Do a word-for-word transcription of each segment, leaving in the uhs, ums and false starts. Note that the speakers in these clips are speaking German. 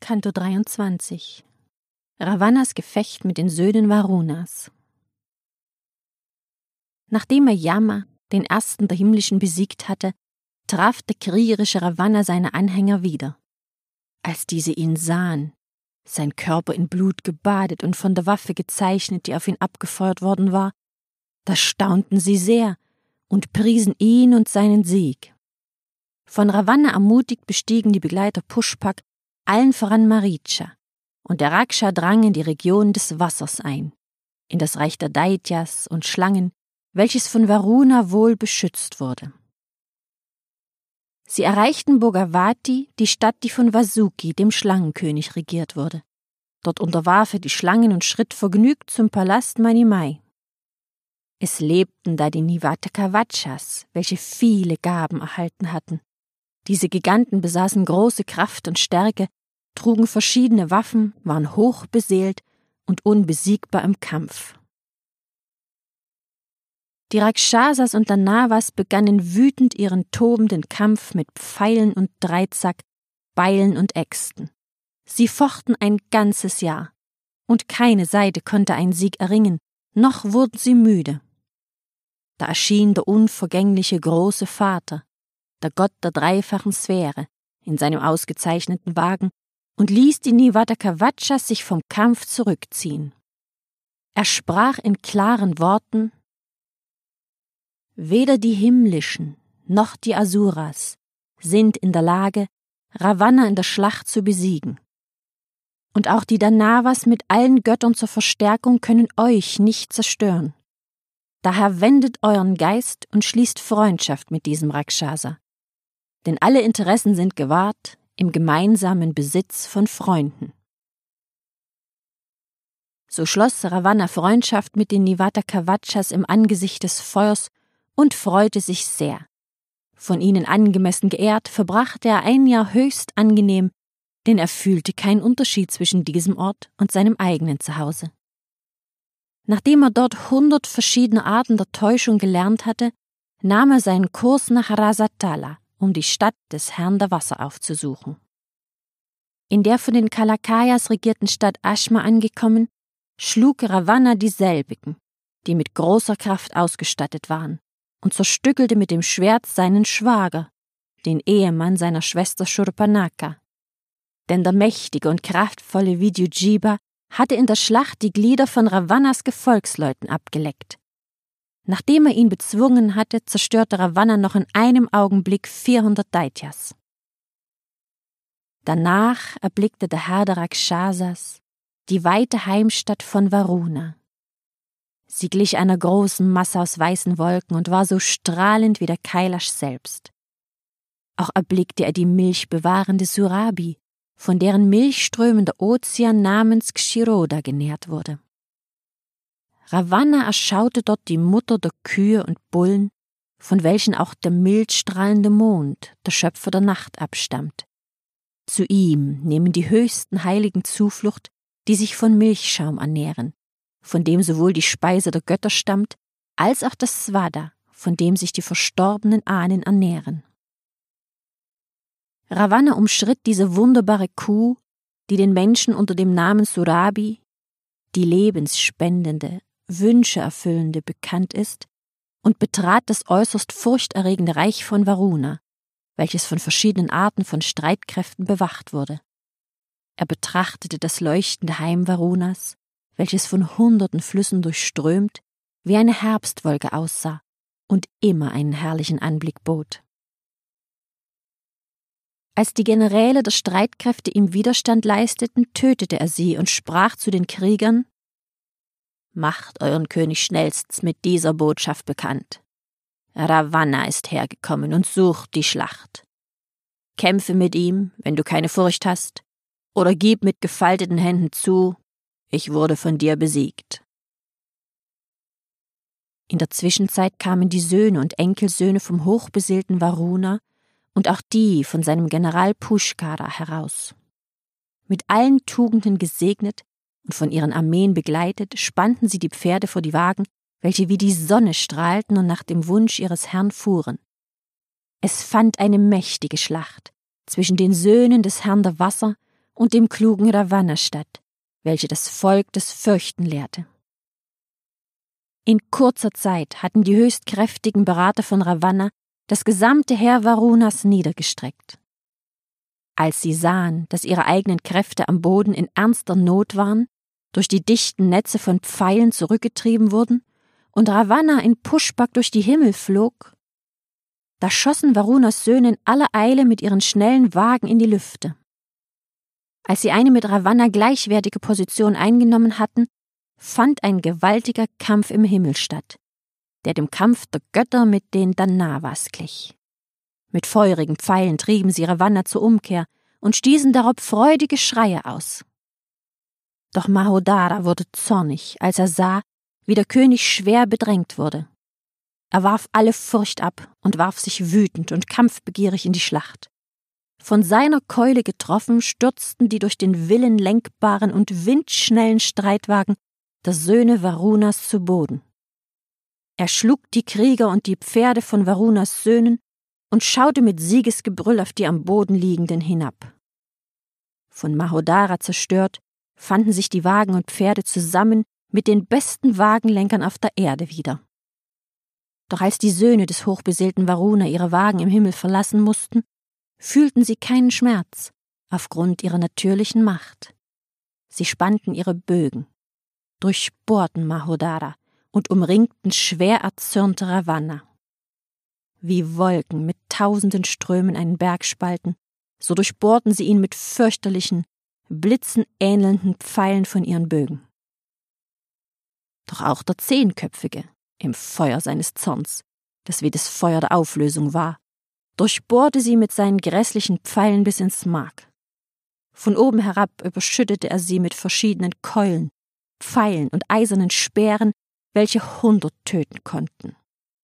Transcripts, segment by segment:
Kanto dreiundzwanzig. Ravannas Gefecht mit den Söhnen Varunas. Nachdem er Yama, den ersten der Himmlischen, besiegt hatte, traf der kriegerische Ravanna seine Anhänger wieder. Als diese ihn sahen, sein Körper in Blut gebadet und von der Waffe gezeichnet, die auf ihn abgefeuert worden war, da staunten sie sehr und priesen ihn und seinen Sieg. Von Ravanna ermutigt bestiegen die Begleiter Pushpak, allen voran Maricha, und der Raksha drang in die Region des Wassers ein, in das Reich der Daityas und Schlangen, welches von Varuna wohl beschützt wurde. Sie erreichten Bhogavati, die Stadt, die von Vasuki, dem Schlangenkönig, regiert wurde. Dort unterwarf er die Schlangen und schritt vergnügt zum Palast Manimai. Es lebten da die Nivatakavachas, welche viele Gaben erhalten hatten. Diese Giganten besaßen große Kraft und Stärke, trugen verschiedene Waffen, waren hoch beseelt und unbesiegbar im Kampf. Die Rakshasas und Danavas begannen wütend ihren tobenden Kampf mit Pfeilen und Dreizack, Beilen und Äxten. Sie fochten ein ganzes Jahr, und keine Seite konnte einen Sieg erringen, noch wurden sie müde. Da erschien der unvergängliche große Vater, der Gott der dreifachen Sphäre, in seinem ausgezeichneten Wagen und ließ die Nivatakavachas sich vom Kampf zurückziehen. Er sprach in klaren Worten: Weder die Himmlischen noch die Asuras sind in der Lage, Ravanna in der Schlacht zu besiegen. Und auch die Danavas mit allen Göttern zur Verstärkung können euch nicht zerstören. Daher wendet euren Geist und schließt Freundschaft mit diesem Rakshasa. Denn alle Interessen sind gewahrt im gemeinsamen Besitz von Freunden. So schloss Ravanna Freundschaft mit den Nivatakavachas im Angesicht des Feuers und freute sich sehr. Von ihnen angemessen geehrt, verbrachte er ein Jahr höchst angenehm, denn er fühlte keinen Unterschied zwischen diesem Ort und seinem eigenen Zuhause. Nachdem er dort hundert verschiedene Arten der Täuschung gelernt hatte, nahm er seinen Kurs nach Rasatala, um die Stadt des Herrn der Wasser aufzusuchen. In der von den Kalakayas regierten Stadt Ashma angekommen, schlug Ravanna dieselbigen, die mit großer Kraft ausgestattet waren, und zerstückelte mit dem Schwert seinen Schwager, den Ehemann seiner Schwester Shurpanaka. Denn der mächtige und kraftvolle Vidyujiva hatte in der Schlacht die Glieder von Ravannas Gefolgsleuten abgeleckt. Nachdem er ihn bezwungen hatte, zerstörte Ravanna noch in einem Augenblick vierhundert Daityas. Danach erblickte der Herr der Rakshasas die weite Heimstatt von Varuna. Sie glich einer großen Masse aus weißen Wolken und war so strahlend wie der Kailash selbst. Auch erblickte er die milchbewahrende Surabhi, von deren Milchströmen der Ozean namens Kshiroda genährt wurde. Ravanna erschaute dort die Mutter der Kühe und Bullen, von welchen auch der mildstrahlende Mond, der Schöpfer der Nacht, abstammt. Zu ihm nehmen die höchsten Heiligen Zuflucht, die sich von Milchschaum ernähren, von dem sowohl die Speise der Götter stammt, als auch das Svada, von dem sich die verstorbenen Ahnen ernähren. Ravanna umschritt diese wunderbare Kuh, die den Menschen unter dem Namen Surabhi, die lebensspendende, wünscheerfüllende, bekannt ist, und betrat das äußerst furchterregende Reich von Varuna, welches von verschiedenen Arten von Streitkräften bewacht wurde. Er betrachtete das leuchtende Heim Varunas, welches von hunderten Flüssen durchströmt, wie eine Herbstwolke aussah und immer einen herrlichen Anblick bot. Als die Generäle der Streitkräfte ihm Widerstand leisteten, tötete er sie und sprach zu den Kriegern: Macht euren König schnellstens mit dieser Botschaft bekannt. Ravanna ist hergekommen und sucht die Schlacht. Kämpfe mit ihm, wenn du keine Furcht hast, oder gib mit gefalteten Händen zu, ich wurde von dir besiegt. In der Zwischenzeit kamen die Söhne und Enkelsöhne vom hochbeseelten Varuna und auch die von seinem General Pushkara heraus. Mit allen Tugenden gesegnet und von ihren Armeen begleitet, spannten sie die Pferde vor die Wagen, welche wie die Sonne strahlten und nach dem Wunsch ihres Herrn fuhren. Es fand eine mächtige Schlacht zwischen den Söhnen des Herrn der Wasser und dem klugen Ravanna statt, welche das Volk das Fürchten lehrte. In kurzer Zeit hatten die höchst kräftigen Berater von Ravanna das gesamte Heer Varunas niedergestreckt. Als sie sahen, dass ihre eigenen Kräfte am Boden in ernster Not waren, durch die dichten Netze von Pfeilen zurückgetrieben wurden und Ravanna in Pushpak durch die Himmel flog, da schossen Varunas Söhne in aller Eile mit ihren schnellen Wagen in die Lüfte. Als sie eine mit Ravanna gleichwertige Position eingenommen hatten, fand ein gewaltiger Kampf im Himmel statt, der dem Kampf der Götter mit den Danavas glich. Mit feurigen Pfeilen trieben sie Ravanna zur Umkehr und stießen darauf freudige Schreie aus. Doch Mahodara wurde zornig, als er sah, wie der König schwer bedrängt wurde. Er warf alle Furcht ab und warf sich wütend und kampfbegierig in die Schlacht. Von seiner Keule getroffen, stürzten die durch den Willen lenkbaren und windschnellen Streitwagen der Söhne Varunas zu Boden. Er schlug die Krieger und die Pferde von Varunas Söhnen und schaute mit Siegesgebrüll auf die am Boden liegenden hinab. Von Mahodara zerstört, fanden sich die Wagen und Pferde zusammen mit den besten Wagenlenkern auf der Erde wieder. Doch als die Söhne des hochbeseelten Varuna ihre Wagen im Himmel verlassen mussten, fühlten sie keinen Schmerz aufgrund ihrer natürlichen Macht. Sie spannten ihre Bögen, durchbohrten Mahodara und umringten schwer erzürnte Ravanna. Wie Wolken mit tausenden Strömen einen Berg spalten, so durchbohrten sie ihn mit fürchterlichen, blitzenähnelnden Pfeilen von ihren Bögen. Doch auch der Zehnköpfige, im Feuer seines Zorns, das wie das Feuer der Auflösung war, durchbohrte sie mit seinen grässlichen Pfeilen bis ins Mark. Von oben herab überschüttete er sie mit verschiedenen Keulen, Pfeilen und eisernen Speeren, welche hundert töten konnten.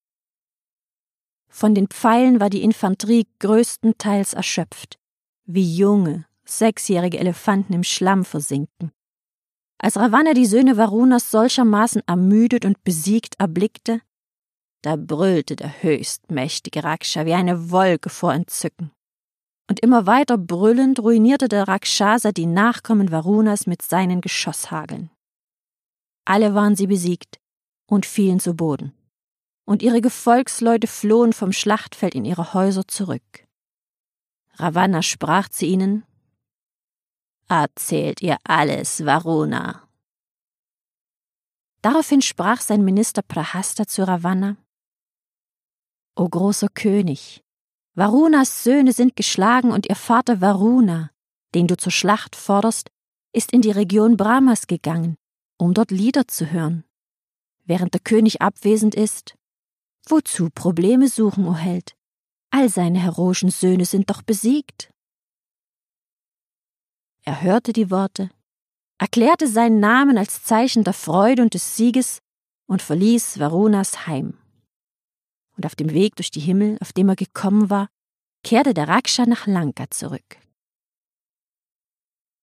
Von den Pfeilen war die Infanterie größtenteils erschöpft, wie junge, sechsjährige Elefanten im Schlamm versinken. Als Ravanna die Söhne Varunas solchermaßen ermüdet und besiegt erblickte, da brüllte der höchst mächtige Raksha wie eine Wolke vor Entzücken. Und immer weiter brüllend ruinierte der Rakshasa die Nachkommen Varunas mit seinen Geschosshageln. Alle waren sie besiegt und fielen zu Boden. Und ihre Gefolgsleute flohen vom Schlachtfeld in ihre Häuser zurück. Ravanna sprach zu ihnen: »Erzählt ihr alles, Varuna?« Daraufhin sprach sein Minister Prahasta zu Ravanna: »O großer König, Varunas Söhne sind geschlagen und ihr Vater Varuna, den du zur Schlacht forderst, ist in die Region Brahmas gegangen, um dort Lieder zu hören. Während der König abwesend ist, wozu Probleme suchen, o Held? All seine heroischen Söhne sind doch besiegt.« Er hörte die Worte, erklärte seinen Namen als Zeichen der Freude und des Sieges und verließ Varunas Heim. Und auf dem Weg durch die Himmel, auf dem er gekommen war, kehrte der Raksha nach Lanka zurück.